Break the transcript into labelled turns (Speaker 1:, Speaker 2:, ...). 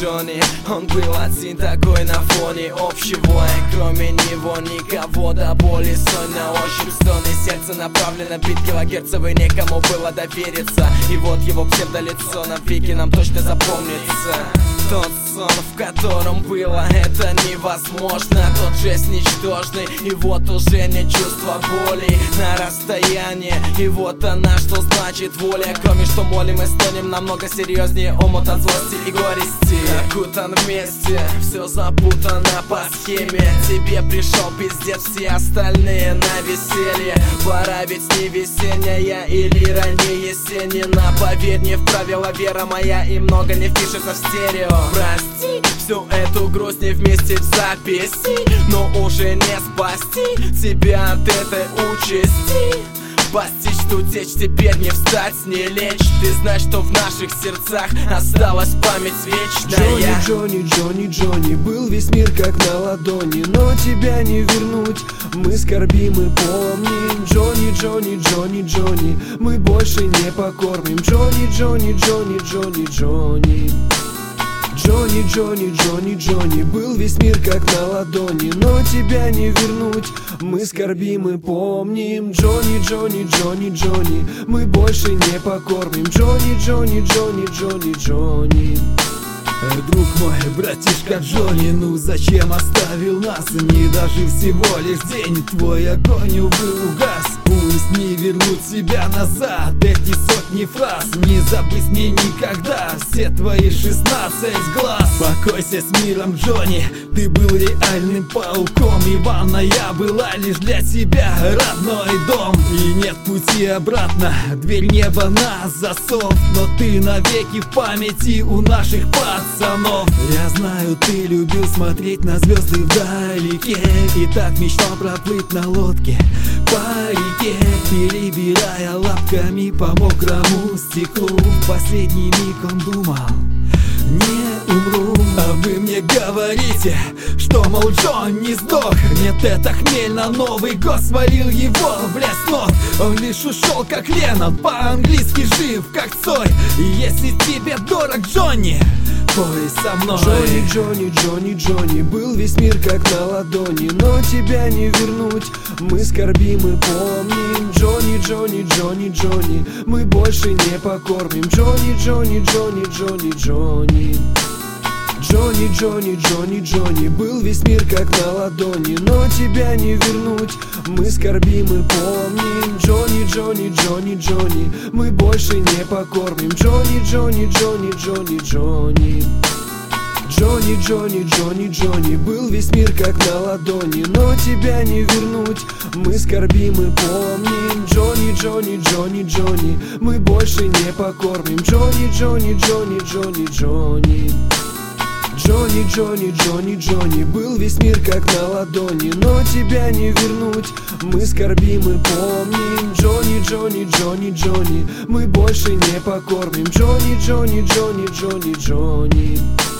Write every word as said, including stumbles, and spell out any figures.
Speaker 1: Джонни. Он был один такой на фоне общего, и кроме него никого до боли. Сон на ощупь, стон и сердце направлено бит килогерцевый, некому было довериться. И вот его псевдолицо навеки нам точно запомнится. Тот сон, в котором было это невозможно, тот жест ничтожный, и вот уже не чувство боли на расстоянии. И вот она, что значит воля. Кроме что молим и стонем, намного серьезнее омут от злости и горести. Окутан вместе, все запутано по схеме. Тебе пришел пиздец, все остальные на веселье. Пора ведь не весенняя или ранее Есенина. Поверь, не в правила вера моя, и много не впишется в стерео. Прости всю эту грусть не вместе в записи, но уже не спасти тебя от этой участи. Постичь, тут течь, теперь не встать, не лечь. Ты знаешь, что в наших сердцах осталась память вечная.
Speaker 2: Джонни, Джонни, Джонни, Джонни, был весь мир как на ладони, но тебя не вернуть, мы скорбим и помним. Джонни, Джонни, Джонни, Джонни, мы больше не покормим. Джонни, Джонни, Джонни, Джонни, Джонни. Джонни, Джонни, Джонни, Джонни, был весь мир как на ладони, но тебя не вернуть, мы скорбим и помним. Джонни, Джонни, Джонни, Джонни, мы больше не покормим. Джонни, Джонни, Джонни, Джонни, Джонни.
Speaker 3: Друг мой, братишка Джонни, ну зачем оставил нас? Не дожив всего лишь день, твой огонь, увы, угас. Пусть не вернут себя назад эти сотни фраз. Не забыть мне никогда все твои шестнадцать глаз. Покойся с миром, Джонни, ты был реальным пауком, и ванная была лишь для тебя родной дом. И нет пути обратно, дверь неба на засов, но ты навеки в памяти у наших пацанов. Я знаю, ты любил смотреть на звезды вдалеке, и так мечтал проплыть на лодке по реке, перебирая лапками по мокрому стеклу. В последний миг он думал: не умру. А вы мне говорите, что, мол, Джон не сдох. Нет, это хмель на Новый год свалил его в лес ног. Он лишь ушел как Леннон, по-английски жив как Цой. И если тебе дорог Джонни, пой со мной.
Speaker 2: Джонни, Джонни, Джонни, Джонни, был весь мир как на ладони, но тебя не вернуть, мы скорбим и помним. Джонни, Джонни, Джонни, Джонни, мы больше не покормим. Джонни, Джонни, Джонни, Джонни, Джонни. Джонни, Джонни, Джонни, Джонни, был весь мир как на ладони, но тебя не вернуть, мы скорбим и помним. Джонни, Джонни, Джонни, Джонни, мы больше не покормим. Джонни, Джонни, Джонни, Джонни, Джонни. Джонни, Джонни, Джонни, Джонни, был весь мир как на ладони, но тебя не вернуть, мы скорбим и помним. Джонни, Джонни, Джонни, Джонни, мы больше не покормим. Джонни, Джонни, Джонни, Джонни, Джонни. Джонни, Джонни, Джонни, Джонни, был весь мир как на ладони, но тебя не вернуть, мы скорбим и помним. Джонни, Джонни, Джонни, Джонни, мы больше не покормим. Джонни, Джонни, Джонни, Джонни, Джонни.